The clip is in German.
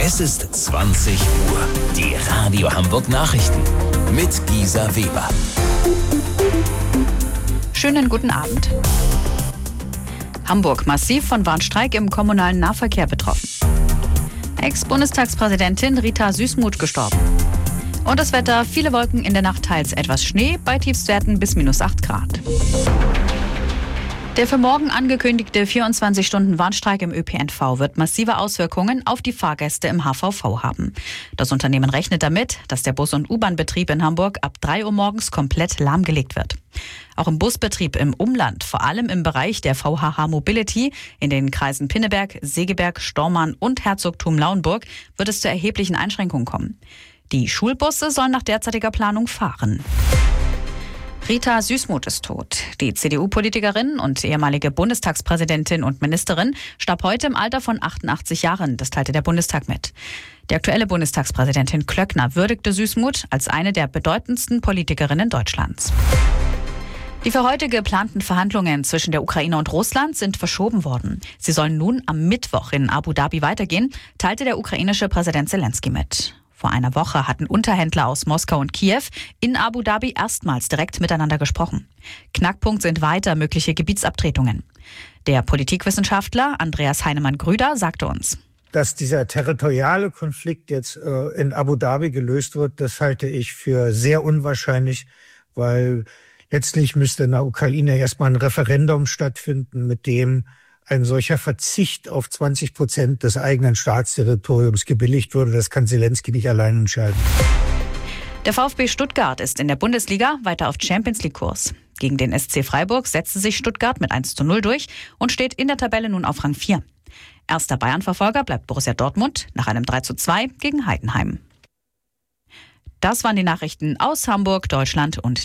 Es ist 20 Uhr. Die Radio Hamburg Nachrichten mit Gisa Weber. Schönen guten Abend. Hamburg massiv von Warnstreik im kommunalen Nahverkehr betroffen. Ex-Bundestagspräsidentin Rita Süssmuth gestorben. Und das Wetter, viele Wolken in der Nacht, teils etwas Schnee, bei Tiefstwerten bis -8 Grad. Der für morgen angekündigte 24-Stunden-Warnstreik im ÖPNV wird massive Auswirkungen auf die Fahrgäste im HVV haben. Das Unternehmen rechnet damit, dass der Bus- und U-Bahn-Betrieb in Hamburg ab 3 Uhr morgens komplett lahmgelegt wird. Auch im Busbetrieb im Umland, vor allem im Bereich der VHH Mobility, in den Kreisen Pinneberg, Segeberg, Stormarn und Herzogtum Lauenburg, wird es zu erheblichen Einschränkungen kommen. Die Schulbusse sollen nach derzeitiger Planung fahren. Rita Süssmuth ist tot. Die CDU-Politikerin und ehemalige Bundestagspräsidentin und Ministerin starb heute im Alter von 88 Jahren. Das teilte der Bundestag mit. Die aktuelle Bundestagspräsidentin Klöckner würdigte Süssmuth als eine der bedeutendsten Politikerinnen Deutschlands. Die für heute geplanten Verhandlungen zwischen der Ukraine und Russland sind verschoben worden. Sie sollen nun am Mittwoch in Abu Dhabi weitergehen, teilte der ukrainische Präsident Zelensky mit. Vor einer Woche hatten Unterhändler aus Moskau und Kiew in Abu Dhabi erstmals direkt miteinander gesprochen. Knackpunkt sind weiter mögliche Gebietsabtretungen. Der Politikwissenschaftler Andreas Heinemann-Grüder sagte uns: Dass dieser territoriale Konflikt jetzt in Abu Dhabi gelöst wird, das halte ich für sehr unwahrscheinlich, weil letztlich müsste in der Ukraine erstmal ein Referendum stattfinden, mit dem ein solcher Verzicht auf 20% des eigenen Staatsterritoriums gebilligt würde. Das kann Zelensky nicht allein entscheiden. Der VfB Stuttgart ist in der Bundesliga weiter auf Champions-League-Kurs. Gegen den SC Freiburg setzte sich Stuttgart mit 1:0 durch und steht in der Tabelle nun auf Rang 4. Erster Bayern-Verfolger bleibt Borussia Dortmund nach einem 3:2 gegen Heidenheim. Das waren die Nachrichten aus Hamburg, Deutschland und